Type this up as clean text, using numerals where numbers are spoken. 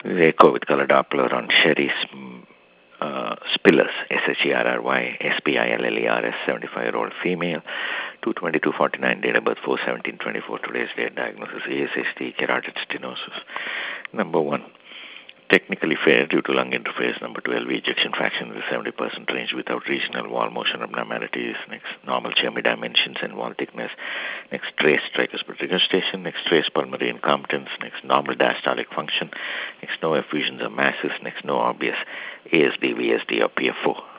Echo with color Doppler on Sherry Spillers, Sherry, Spillers, 75-year-old female, 22249, date of birth 4/17/24, today's date, diagnosis ASHT, carotid stenosis. Number 1, technically fair due to lung interface. Number 2, LV ejection fraction in the 70% range without regional wall motion abnormalities. Next, normal Chermy dimensions and wall thickness. Next, trace tricuspid regurgitation. Next, trace pulmonary incompetence. Next, normal diastolic function. Next, no effusions or masses. Next, no obvious ASD, VSD or PFO.